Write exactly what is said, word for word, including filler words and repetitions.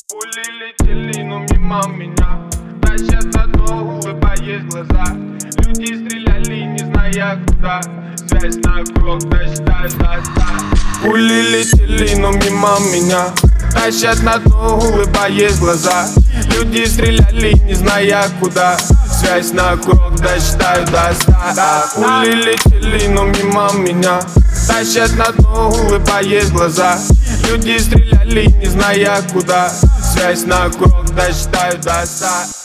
Пули летели, но мимо меня. Тащат на дно, улыбаясь в глаза. Люди стреляли, не зная куда. Связь на круг, досчитаю до ста. Пули летели, но мимо меня. Тащат на дно, улыбаясь в глаза. Люди стреляли, не зная куда. Связь на круг, досчитаю до ста. Пули летели, но мимо меня. Тащат на дно, улыбаясь в глаза. Люди стреляли, не зная куда. Связь на круг, досчитаю до ста.